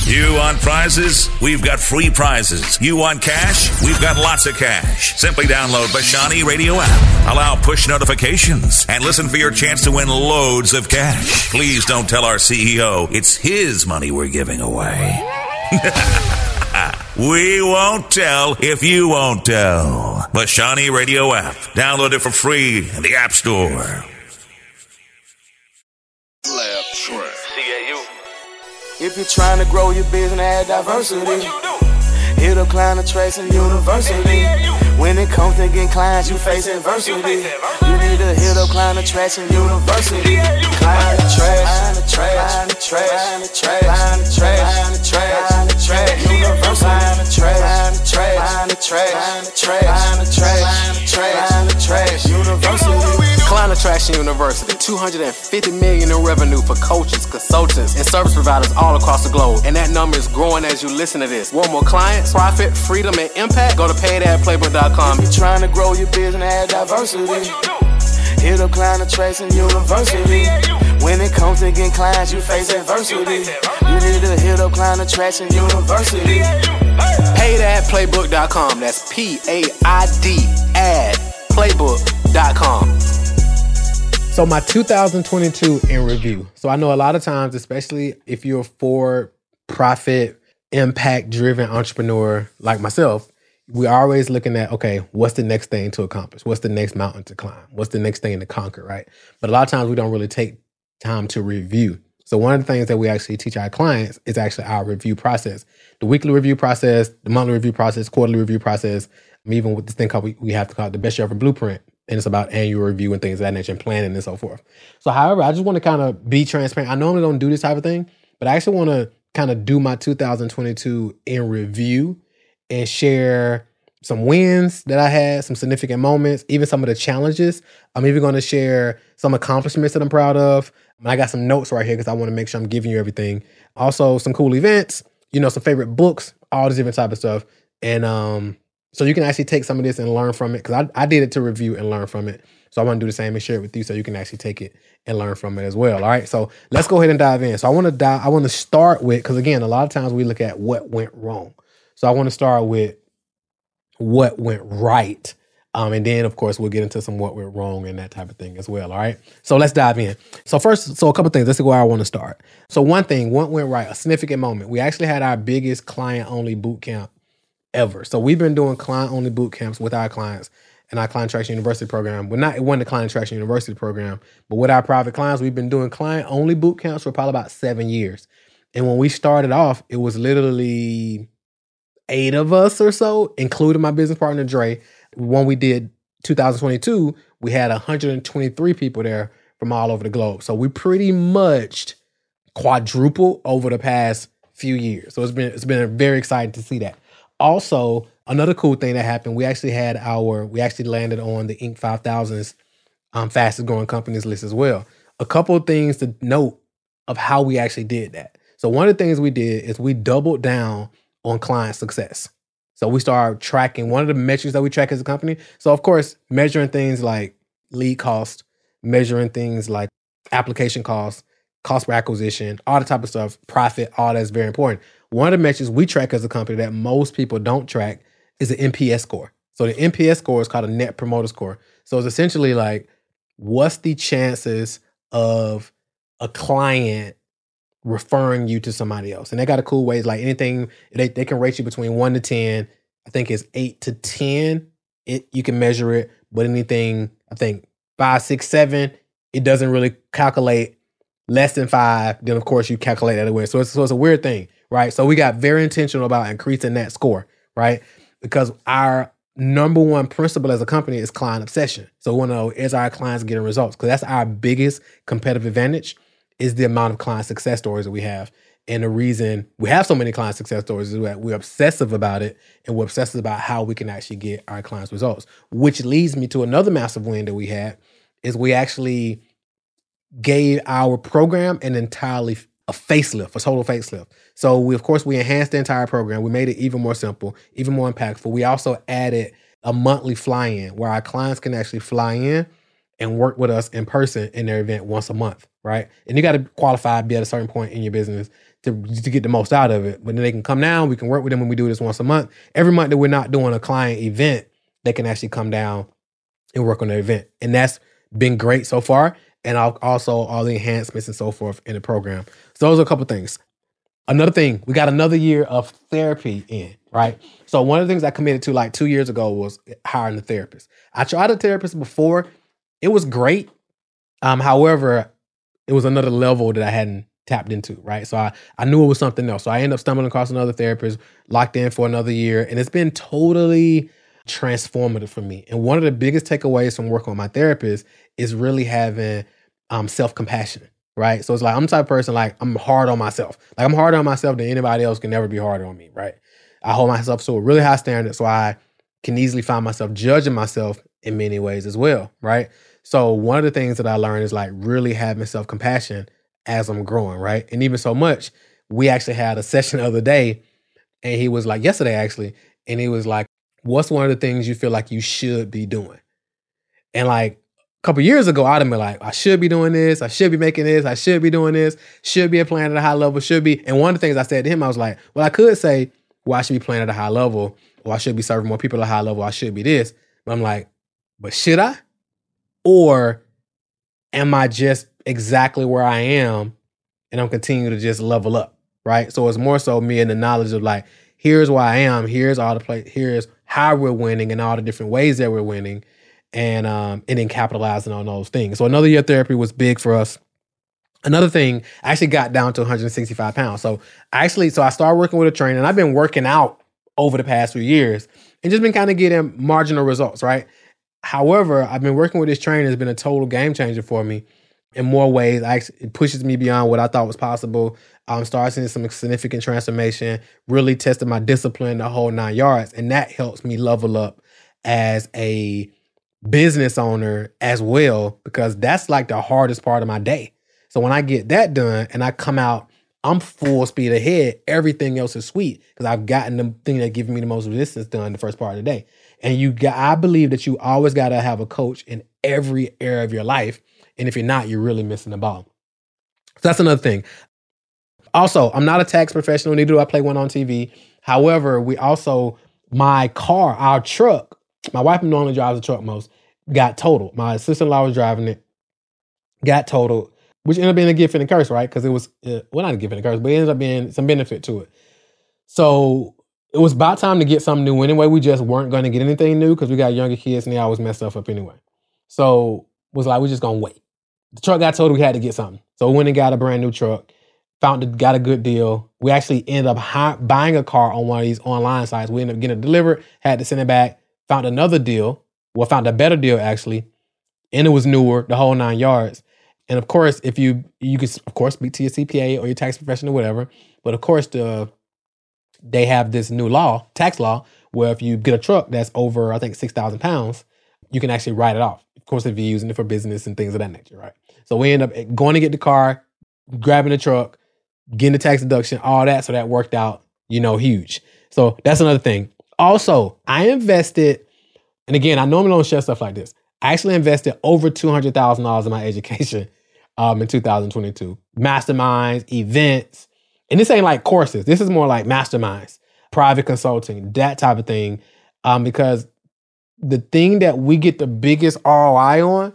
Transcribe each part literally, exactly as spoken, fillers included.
You want prizes? We've got free prizes. You want cash? We've got lots of cash. Simply download Bashani Radio app. Allow push notifications and listen for your chance to win loads of cash. Please don't tell our C E O it's his money we're giving away. We won't tell if you won't tell. Bashani Radio app. Download it for free in the App Store. Lab track. C A U. If you're trying to grow your business and add diversity, hit up Client Attraction University. When it comes to getting clients, you face adversity. You need to hit up Client Attraction University. Client Attraction, Client Attraction, Client Attraction, Client Attraction University. Client Attraction, Client Attraction, Client Attraction University. Client Attraction University, two hundred fifty million dollars in revenue for coaches, consultants, and service providers all across the globe. And that number is growing as you listen to this. Want more clients, profit, freedom, and impact? Go to paid ad playbook dot com. If you're trying to grow your business and add diversity, hit up Client Attraction University. When it comes to getting clients, you face adversity. You need to hit up Client Attraction University. paid ad playbook dot com. That's P A I D ad playbook dot com. So my two thousand twenty-two in review. So I know a lot of times, especially if you're a for-profit, impact-driven entrepreneur like myself, we're always looking at, okay, what's the next thing to accomplish? What's the next mountain to climb? What's the next thing to conquer, right? But a lot of times we don't really take time to review. So one of the things that we actually teach our clients is actually our review process. The weekly review process, the monthly review process, quarterly review process, even with this thing called, we, we have to call it the Best Year Ever Blueprint. And it's about annual review and things of that nature and planning and so forth. So however, I just want to kind of be transparent. I normally don't do this type of thing, but I actually want to kind of do my two thousand twenty-two in review and share some wins that I had, some significant moments, even some of the challenges. I'm even going to share some accomplishments that I'm proud of. I got some notes right here because I want to make sure I'm giving you everything. Also, some cool events, you know, some favorite books, all this different type of stuff. And um, so you can actually take some of this and learn from it because I, I did it to review and learn from it. So I want to do the same and share it with you so you can actually take it and learn from it as well. All right. So let's go ahead and dive in. So I want to dive, I want to start with, because again, a lot of times we look at what went wrong. So I want to start with what went right. Um, and then, of course, we'll get into some what went wrong and that type of thing as well. All right. So let's dive in. So first, so a couple things. Let's see where I want to start. So one thing, what went right, a significant moment. We actually had our biggest client-only boot camp ever. So we've been doing client-only boot camps with our clients in our Client Attraction University program. Well, not it wasn't the Client Attraction University program, but with our private clients, we've been doing client-only boot camps for probably about seven years. And when we started off, it was literally eight of us or so, including my business partner, Dre. When we did two thousand twenty-two, we had one hundred twenty-three people there from all over the globe. So we pretty much quadrupled over the past few years. So it's been it's been very exciting to see that. Also, another cool thing that happened, we actually had our, we actually landed on the Inc five thousand's um, fastest growing companies list as well. A couple of things to note of how we actually did that. So one of the things we did is we doubled down on client success. So we started tracking one of the metrics that we track as a company. So of course, measuring things like lead cost, measuring things like application cost, cost per acquisition, all the type of stuff, profit, all that's very important. One of the metrics we track as a company that most people don't track is the N P S score. So the N P S score is called a Net Promoter Score. So it's essentially like, what's the chances of a client referring you to somebody else? And they got a cool way, like anything, they, they can rate you between one to ten. I think it's eight to ten. It, you can measure it, but anything, I think five, six, seven, it doesn't really calculate. Less than five, then of course you calculate that away. So it's, so it's a weird thing, right? So we got very intentional about increasing that score, right? Because our number one principle as a company is client obsession. So we want to know, is our clients getting results? Because that's our biggest competitive advantage, is the amount of client success stories that we have. And the reason we have so many client success stories is that we're obsessive about it, and we're obsessive about how we can actually get our clients results. Which leads me to another massive win that we had, is we actually gave our program an entirely a facelift, a total facelift. So we, of course, we enhanced the entire program. We made it even more simple, even more impactful. We also added a monthly fly-in where our clients can actually fly in and work with us in person in their event once a month, right? And you got to qualify, be at a certain point in your business to, to get the most out of it. But then they can come down. We can work with them when we do this once a month. Every month that we're not doing a client event, they can actually come down and work on the event. And that's been great so far. And also all the enhancements and so forth in the program. So those are a couple things. Another thing, we got another year of therapy in, right? So one of the things I committed to like two years ago was hiring a therapist. I tried a therapist before. It was great. Um, however, it was another level that I hadn't tapped into, right? So I, I knew it was something else. So I ended up stumbling across another therapist, locked in for another year. And it's been totally transformative for me. And one of the biggest takeaways from working with my therapist is really having um, self-compassion, right? So it's like, I'm the type of person, like, I'm hard on myself. Like, I'm harder on myself than anybody else can never be harder on me, right? I hold myself to a really high standard, so I can easily find myself judging myself in many ways as well, right? So one of the things that I learned is like really having self-compassion as I'm growing, right? And even so much, we actually had a session the other day, and he was like, yesterday actually, and he was like, what's one of the things you feel like you should be doing? And like, couple years ago, I'd have been like, I should be doing this. I should be making this. I should be doing this. Should be playing at a high level. Should be. And one of the things I said to him, I was like, well, I could say, well, I should be playing at a high level, or I should be serving more people at a high level. I should be this. But I'm like, but should I? Or am I just exactly where I am and I'm continuing to just level up, right? So it's more so me in the knowledge of like, here's where I am. Here's all the play. Here's how we're winning and all the different ways that we're winning. And um, and then capitalizing on those things. So another year of therapy was big for us. Another thing, I actually got down to one hundred sixty-five pounds. So actually, so I started working with a trainer, and I've been working out over the past few years and just been kind of getting marginal results, right? However, I've been working with this trainer. It's been a total game changer for me in more ways. I actually, it pushes me beyond what I thought was possible. I'm starting seeing some significant transformation, really testing my discipline, the whole nine yards. And that helps me level up as a business owner as well, because that's like the hardest part of my day. So when I get that done and I come out, I'm full speed ahead. Everything else is sweet because I've gotten the thing that gives me the most resistance done the first part of the day. And you got, I believe that you always got to have a coach in every area of your life. And if you're not, you're really missing the ball. So that's another thing. Also, I'm not a tax professional, neither do I play one on T V. However, we also, my car, our truck, my wife normally drives the truck most, got totaled. My sister-in-law was driving it, got totaled, which ended up being a gift and a curse, right? Because it was, uh, well, not a gift and a curse, but it ended up being some benefit to it. So it was about time to get something new anyway. We just weren't going to get anything new because we got younger kids and they always mess stuff up anyway. So it was like, we're just going to wait. The truck got totaled, we had to get something. So we went and got a brand new truck, found it, got a good deal. We actually ended up hi- buying a car on one of these online sites. We ended up getting it delivered, had to send it back, found another deal. Well, found a better deal actually, and it was newer, the whole nine yards. And of course, if you you can of course speak to your C P A or your tax professional, whatever. But of course, the they have this new law, tax law, where if you get a truck that's over, I think six thousand pounds, you can actually write it off. Of course, if you're using it for business and things of that nature, right? So we end up going to get the car, grabbing the truck, getting the tax deduction, all that. So that worked out, you know, huge. So that's another thing. Also, I invested. And again, I normally don't share stuff like this. I actually invested over two hundred thousand dollars in my education um, in two thousand twenty-two. Masterminds, events. And this ain't like courses. This is more like masterminds, private consulting, that type of thing. Um, because the thing that we get the biggest R O I on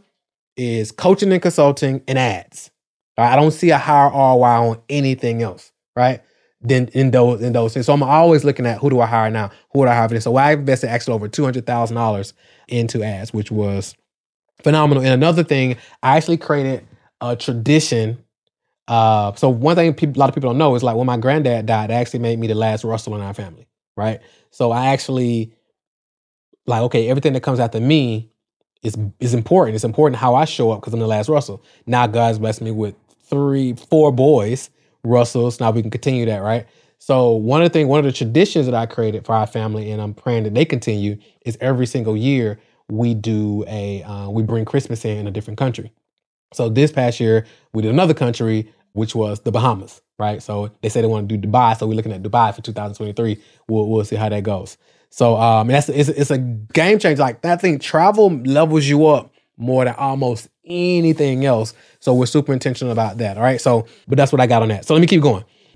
is coaching and consulting and ads. I don't see a higher R O I on anything else, right? Then in those in those things. So I'm always looking at who do I hire now? Who would I hire for this? So I invested actually over two hundred thousand dollars into ads, which was phenomenal. And another thing, I actually created a tradition. Uh, so one thing people, a lot of people don't know is like when my granddad died, it actually made me the last Russell in our family, right? So I actually like, okay, everything that comes after me is is important. It's important how I show up because I'm the last Russell. Now God's blessed me with three, four boys. Russells. Now we can continue that, right? So one of the things, one of the traditions that I created for our family, and I'm praying that they continue, is every single year we do a, uh, we bring Christmas in in a different country. So this past year we did another country, which was the Bahamas, right? So they say they want to do Dubai, so we're looking at Dubai for two thousand twenty-three. We'll we'll see how that goes. So um, that's it's it's a game changer. Like that thing, travel levels you up more than almost anything else. So we're super intentional about that. All right. So, but that's what I got on that. So let me keep going.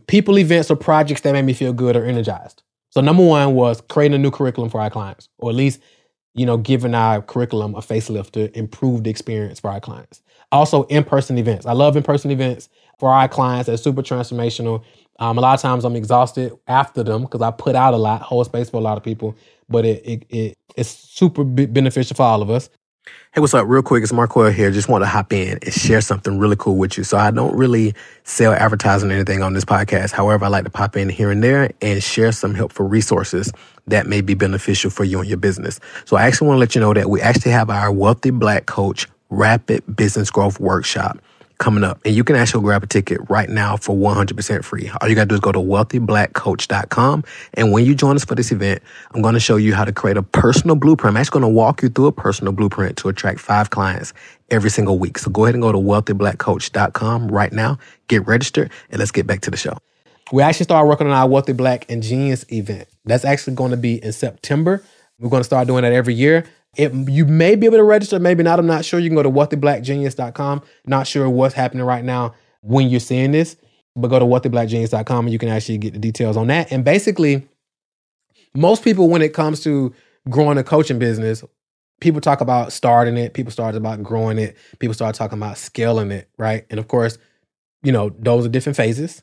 people, events, or projects that made me feel good or energized. So number one was creating a new curriculum for our clients, or at least, you know, giving our curriculum a facelift to improve the experience for our clients. Also, in-person events. I love in-person events for our clients. They're super transformational. Um, a lot of times I'm exhausted after them because I put out a lot, hold space for a lot of people, but it, it, it it's super b- beneficial for all of us. Hey, what's up? Real quick, it's Marquel here. Just want to hop in and share something really cool with you. So I don't really sell advertising or anything on this podcast. However, I like to pop in here and there and share some helpful resources that may be beneficial for you and your business. So I actually want to let you know that we actually have our Wealthy Black Coach Rapid Business Growth Workshop coming up. And you can actually grab a ticket right now for one hundred percent free. All you got to do is go to wealthy black coach dot com. And when you join us for this event, I'm going to show you how to create a personal blueprint. I'm actually going to walk you through a personal blueprint to attract five clients every single week. So go ahead and go to wealthy black coach dot com right now, get registered, and let's get back to the show. We actually started working on our Wealthy Black and Genius event. That's actually going to be in September. We're going to start doing that every year. It, you may be able to register, maybe not. I'm not sure. You can go to wealthy black genius dot com. Not sure what's happening right now when you're seeing this, but go to wealthy black genius dot com and you can actually get the details on that. And basically, most people, when it comes to growing a coaching business, people talk about starting it. People start about growing it. People start talking about scaling it, right? And of course, you know, those are different phases.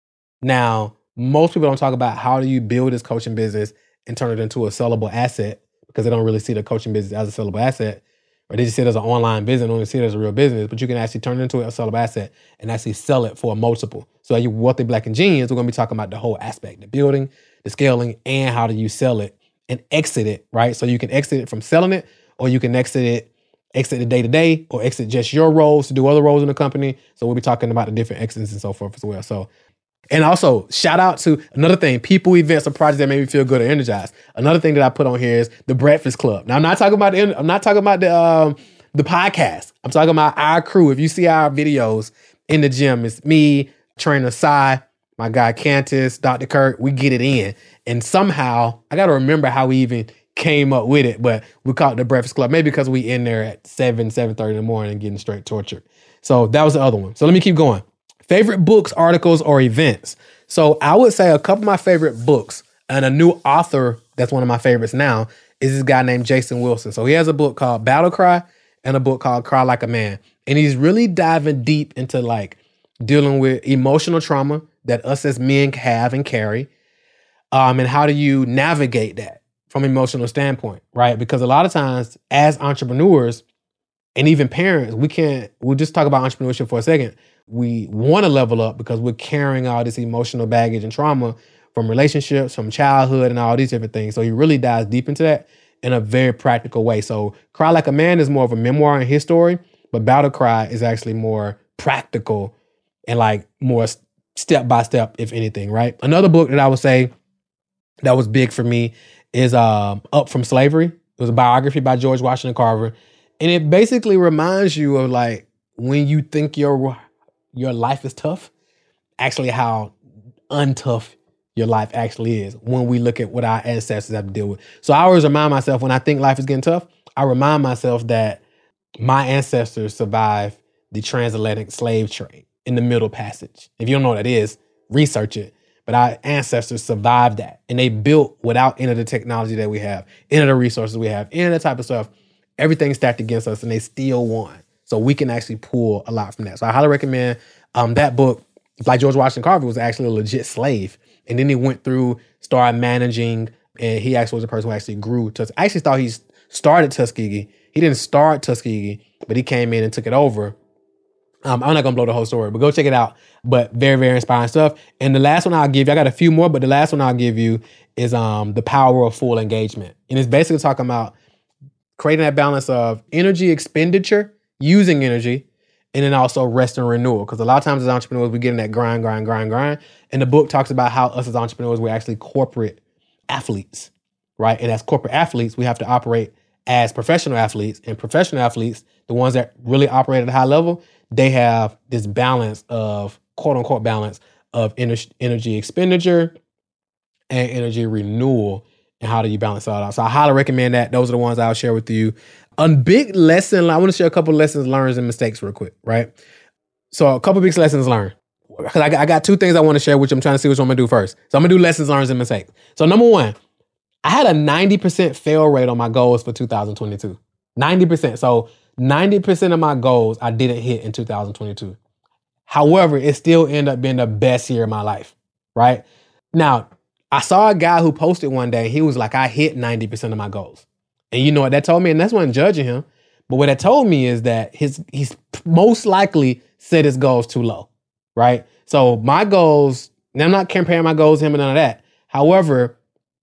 Now, most people don't talk about how do you build this coaching business and turn it into a sellable asset, because they don't really see the coaching business as a sellable asset, or they just see it as an online business, they don't see it as a real business, but you can actually turn it into a sellable asset and actually sell it for a multiple. So at your Wealthy Black and Genius, we're going to be talking about the whole aspect, the building, the scaling, and how do you sell it and exit it, right? So you can exit it from selling it, or you can exit it, exit the day-to-day, or exit just your roles to do other roles in the company. So we'll be talking about the different exits and so forth as well. So And also, shout out to another thing, people, events, or projects that made me feel good or energized. Another thing that I put on here is the Breakfast Club. Now, I'm not talking about the, I'm not talking about the um, the podcast. I'm talking about our crew. If you see our videos in the gym, it's me, Trainer Sai, my guy Cantus, Doctor Kirk. We get it in, and somehow I got to remember how we even came up with it. But we call it the Breakfast Club, maybe because we in there at seven, seven thirty in the morning and getting straight tortured. So that was the other one. So let me keep going. Favorite books, articles, or events. So I would say a couple of my favorite books, and a new author that's one of my favorites now is this guy named Jason Wilson. So he has a book called Battle Cry and a book called Cry Like a Man. And he's really diving deep into like dealing with emotional trauma that us as men have and carry. Um, and how do you navigate that from an emotional standpoint, right? Because a lot of times as entrepreneurs and even parents, we can't, we'll just talk about entrepreneurship for a second. We want to level up because we're carrying all this emotional baggage and trauma from relationships, from childhood, and all these different things. So he really dives deep into that in a very practical way. So Cry Like a Man is more of a memoir in his story, but Battle Cry is actually more practical and like more step by step, if anything, right? Another book that I would say that was big for me is um, Up From Slavery. It was a biography by George Washington Carver. And it basically reminds you of like when you think your your life is tough, actually how untough your life actually is when we look at what our ancestors have to deal with. So I always remind myself when I think life is getting tough, I remind myself that my ancestors survived the transatlantic slave trade in the Middle Passage. If you don't know what that is, research it. But our ancestors survived that, and they built without any of the technology that we have, any of the resources we have, any of that type of stuff. Everything stacked against us, and they still won. So we can actually pull a lot from that. So I highly recommend um, that book. Like George Washington Carver was actually a legit slave. And then he went through, started managing, and he actually was the person who actually grew. Tus- I actually thought he started Tuskegee. He didn't start Tuskegee, but he came in and took it over. Um, I'm not going to blow the whole story, but go check it out. But very, very inspiring stuff. And the last one I'll give you, I got a few more, but the last one I'll give you is um, The Power of Full Engagement. And it's basically talking about creating that balance of energy expenditure, using energy, and then also rest and renewal. Because a lot of times as entrepreneurs, we get in that grind, grind, grind, grind. And the book talks about how us as entrepreneurs, we're actually corporate athletes, right? And as corporate athletes, we have to operate as professional athletes. And professional athletes, the ones that really operate at a high level, they have this balance of, quote unquote, balance of ener- energy expenditure and energy renewal. And how do you balance all out? So I highly recommend that. Those are the ones I'll share with you. A big lesson, I want to share a couple of lessons learned and mistakes real quick, right? So a couple of big lessons learned. because I, got- I got two things I want to share, which I'm trying to see which one I'm going to do first. So I'm going to do lessons learned and mistakes. So number one, I had a ninety percent fail rate on my goals for two thousand twenty-two. ninety percent. So ninety percent of my goals I didn't hit in two thousand twenty-two. However, it still ended up being the best year of my life, right? Now, I saw a guy who posted one day, he was like, I hit ninety percent of my goals. And you know what that told me? And that's not judging him. But what that told me is that his he's most likely set his goals too low, right? So my goals, and I'm not comparing my goals to him and none of that. However,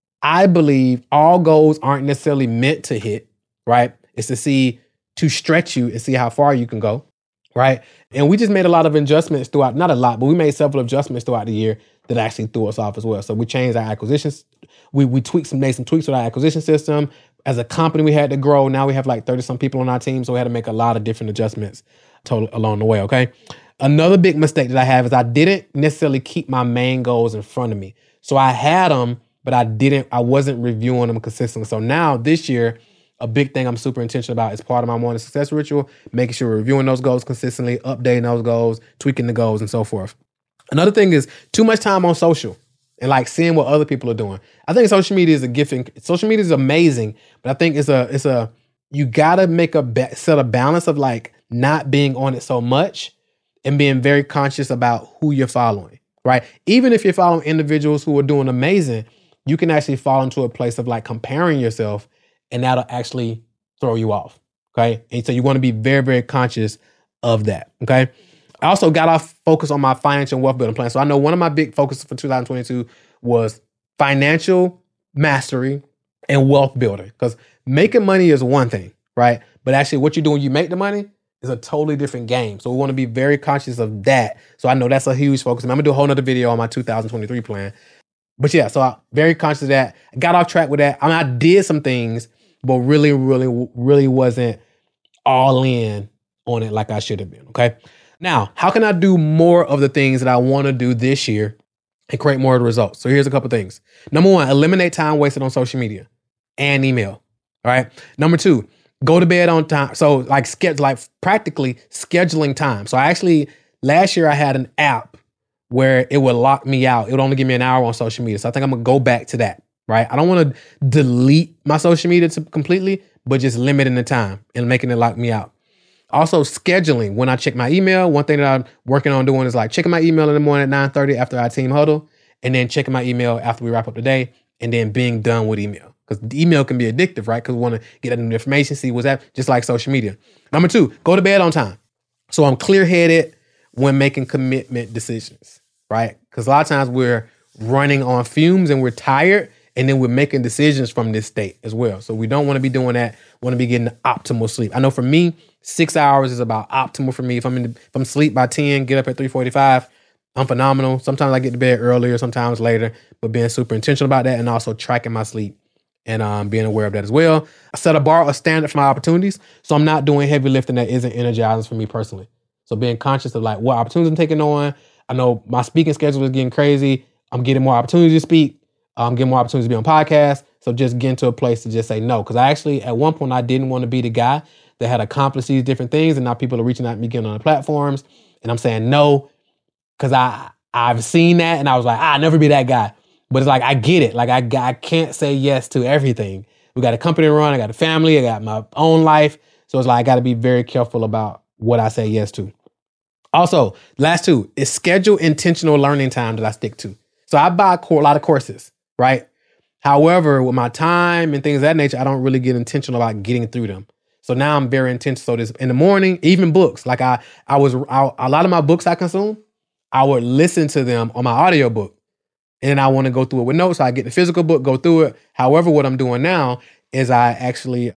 I believe all goals aren't necessarily meant to hit, right? It's to see, to stretch you and see how far you can go, right? And we just made a lot of adjustments throughout, not a lot, but we made several adjustments throughout the year that actually threw us off as well. So we changed our acquisitions. We we tweaked some, made some tweaks with our acquisition system. As a company, we had to grow. Now we have like thirty some people on our team. So we had to make a lot of different adjustments total, along the way, okay? Another big mistake that I have is I didn't necessarily keep my main goals in front of me. So I had them, but I didn't, I wasn't reviewing them consistently. So now this year, a big thing I'm super intentional about is part of my morning success ritual, making sure we're reviewing those goals consistently, updating those goals, tweaking the goals, and so forth. Another thing is too much time on social and like seeing what other people are doing. I think social media is a gift. And social media is amazing, but I think it's a, it's a, you gotta make a ba- set a balance of like not being on it so much and being very conscious about who you're following, right? Even if you're following individuals who are doing amazing, you can actually fall into a place of like comparing yourself, and that'll actually throw you off, okay? And so you want to be very, very conscious of that, okay? I also got off focus on my financial and wealth building plan. So I know one of my big focuses for two thousand twenty-two was financial mastery and wealth building, because making money is one thing, right? But actually what you do when you make the money is a totally different game. So we want to be very conscious of that. So I know that's a huge focus. I'm going to do a whole nother video on my two thousand twenty-three plan. But yeah, so I'm very conscious of that. I got off track with that. I mean, I did some things, but really, really, really wasn't all in on it like I should have been, okay? Now, how can I do more of the things that I want to do this year and create more of the results? So here's a couple things. Number one, eliminate time wasted on social media and email, all right? Number two, go to bed on time. So like schedule, like practically scheduling time. So I actually, last year I had an app where it would lock me out. It would only give me an hour on social media. So I think I'm gonna go back to that, right? I don't wanna delete my social media to completely, but just limiting the time and making it lock me out. Also scheduling when I check my email. One thing that I'm working on doing is like checking my email in the morning at nine thirty after our team huddle, and then checking my email after we wrap up the day, and then being done with email. Because email can be addictive, right? Because we wanna get that new information, see what's happening, just like social media. Number two, go to bed on time. So I'm clear-headed when making commitment decisions, right? Because a lot of times we're running on fumes and we're tired, and then we're making decisions from this state as well. So we don't want to be doing that. We want to be getting optimal sleep. I know for me, six hours is about optimal for me. If I'm in the, if I'm asleep by ten, get up at three forty-five, I'm phenomenal. Sometimes I get to bed earlier, sometimes later, but being super intentional about that and also tracking my sleep and um, being aware of that as well. I set a bar, a standard for my opportunities, so I'm not doing heavy lifting that isn't energizing for me personally. So being conscious of like what opportunities I'm taking on. I know my speaking schedule is getting crazy. I'm getting more opportunities to speak. I'm getting more opportunities to be on podcasts. So just getting to a place to just say no. Because I actually, at one point, I didn't want to be the guy that had accomplished these different things, and now people are reaching out to me, getting on the platforms, and I'm saying no because I I've seen that, and I was like, I'll never be that guy. But it's like I get it. Like I I can't say yes to everything. We got a company to run. I got a family. I got my own life. So it's like I got to be very careful about what I say yes to. Also, last two is schedule intentional learning time that I stick to. So I buy a lot of courses, right? However, with my time and things of that nature, I don't really get intentional about getting through them. So now I'm very intentional. So this in the morning, even books, like I, I was, I, a lot of my books I consume, I would listen to them on my audiobook. And then I want to go through it with notes. So I get the physical book, go through it. However, what I'm doing now is I actually,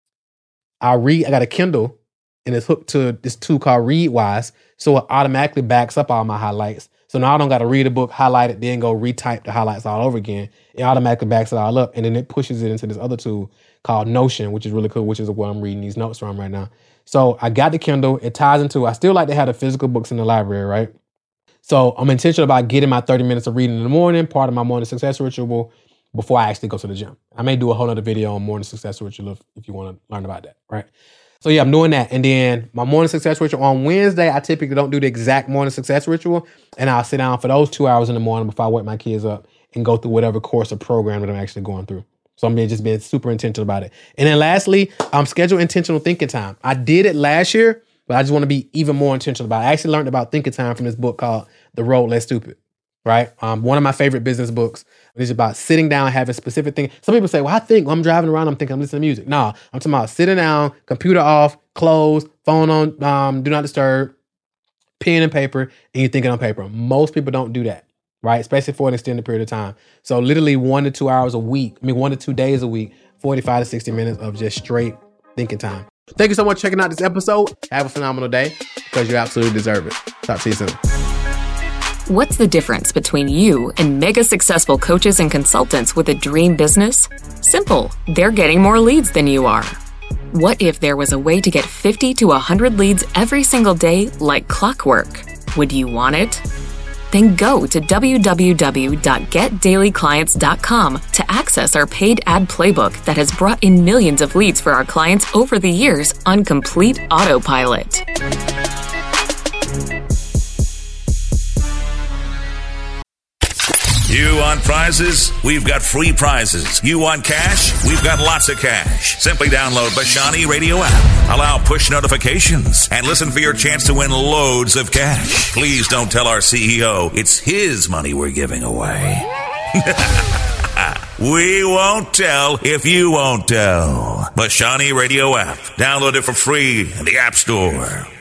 I read, I got a Kindle and it's hooked to this tool called Readwise. So it automatically backs up all my highlights. So now I don't got to read a book, highlight it, then go retype the highlights all over again. It automatically backs it all up. And then it pushes it into this other tool called Notion, which is really cool, which is where I'm reading these notes from right now. So I got the Kindle. It ties into, I still like to have the physical books in the library, right? So I'm intentional about getting my thirty minutes of reading in the morning, part of my morning success ritual, before I actually go to the gym. I may do a whole other video on morning success ritual if, if you want to learn about that, right? So yeah, I'm doing that. And then my morning success ritual on Wednesday, I typically don't do the exact morning success ritual. And I'll sit down for those two hours in the morning before I wake my kids up and go through whatever course or program that I'm actually going through. So I'm being, just being super intentional about it. And then lastly, um, schedule intentional thinking time. I did it last year, but I just want to be even more intentional about it. I actually learned about thinking time from this book called The Road Less Stupid, right? Um, one of my favorite business books. It's about sitting down, having specific things. Some people say, well, I think when I'm driving around, I'm thinking I'm listening to music. No, I'm talking about sitting down, computer off, clothes, phone on, um, do not disturb, pen and paper, and you're thinking on paper. Most people don't do that, right? Especially for an extended period of time. So literally one to two hours a week, I mean, one to two days a week, forty-five to sixty minutes of just straight thinking time. Thank you so much for checking out this episode. Have a phenomenal day because you absolutely deserve it. Talk to you soon. What's the difference between you and mega successful coaches and consultants with a dream business? Simple. They're getting more leads than you are. What if there was a way to get fifty to one hundred leads every single day like clockwork? Would you want it? Then go to w w w dot get daily clients dot com to access our paid ad playbook that has brought in millions of leads for our clients over the years on complete autopilot. You want prizes? We've got free prizes. You want cash? We've got lots of cash. Simply download Bashani Radio app. Allow push notifications and listen for your chance to win loads of cash. Please don't tell our C E O it's his money we're giving away. We won't tell if you won't tell. Bashani Radio app. Download it for free in the App Store.